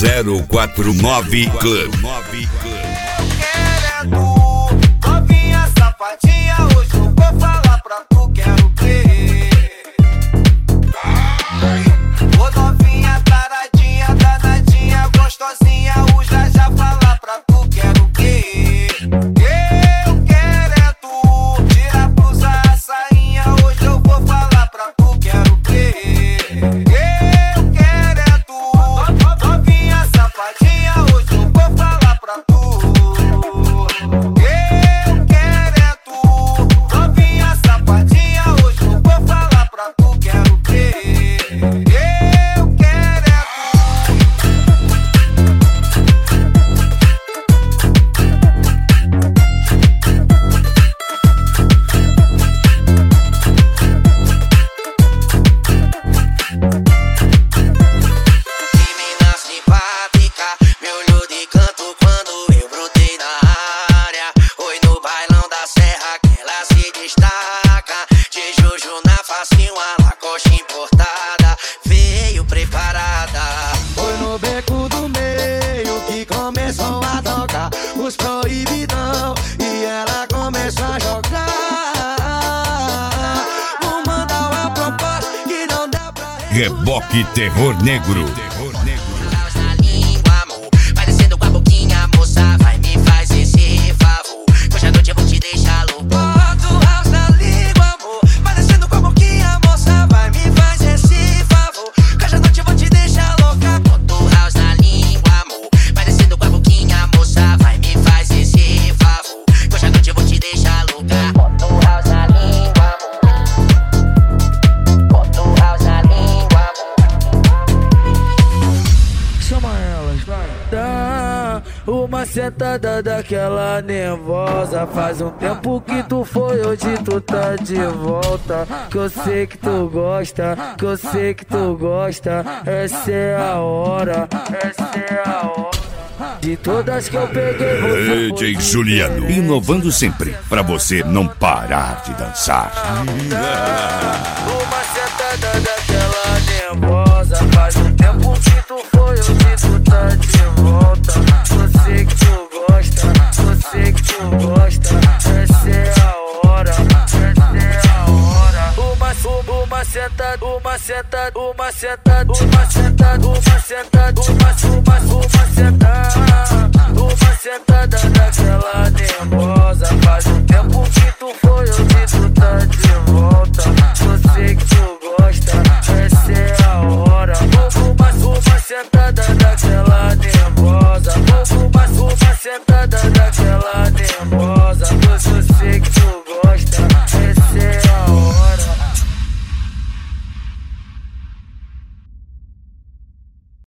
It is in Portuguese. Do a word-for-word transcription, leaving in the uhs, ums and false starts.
zero quatro nove Club. Eu quero é tu, novinha safadinha. Hoje eu vou falar pra tu, quero crer. Ô novinha taradinha, danadinha, gostosinha. O já já falar pra tu, quero crer. Eu quero é tu, tira a blusa, a sainha. Hoje eu vou falar pra tu, quero crer. Eu quero é tu, novinha safadinha. Hoje eu vou falar pra tu. Eu quero é tu, novinha safadinha. Hoje eu vou falar pra tu, quero crer. Eu quero é Menina simpática, me olhou de canto quando eu brotei na área. Oi no bailão da serra que ela se destaca. De Juju na facinho, a Lacoste importada. Veio preparada. Foi no beco do meio que começou a tocar os proibidão e ela começou a jogar. Vou mandar uma proposta que não dá pra Reboque Terror Negro. House na língua, amor. Vai descendo com a boquinha, moça. Vai, me faz esse favor. Que hoje à noite eu vou te deixar louco. Bota o house na língua, amor. Vai descendo com a boquinha, moça. Vai, me faz esse favor. Que hoje à noite eu vou te deixar louca. Bota o house na língua, amor. Vai descendo com a boquinha, moça. Vai, me faz esse favor. Que hoje à noite eu vou te deixar louca. Bota o house na língua, amor. Bota o house na língua, amor. Chama elas, vai. Dá uma sentada daquela nervosa. Faz um tempo que tu foi, hoje tu tá de volta. Que eu sei que tu gosta, que eu sei que tu gosta. Essa é a hora, essa é a hora. De todas que eu peguei, você foi D J Juliano, diferente. inovando sempre, pra você não parar de dançar. Uma sentada daquela nervosa. Faz um tempo que tu foi, hoje tu tá de volta. Eu sei que tu gosta, eu sei que tu gosta. Essa é a hora, essa é a hora. Uma, uma sentada, uma sentada, uma sentada, uma sentada, uma sentada, uma, uma, uma sentada, uma sentada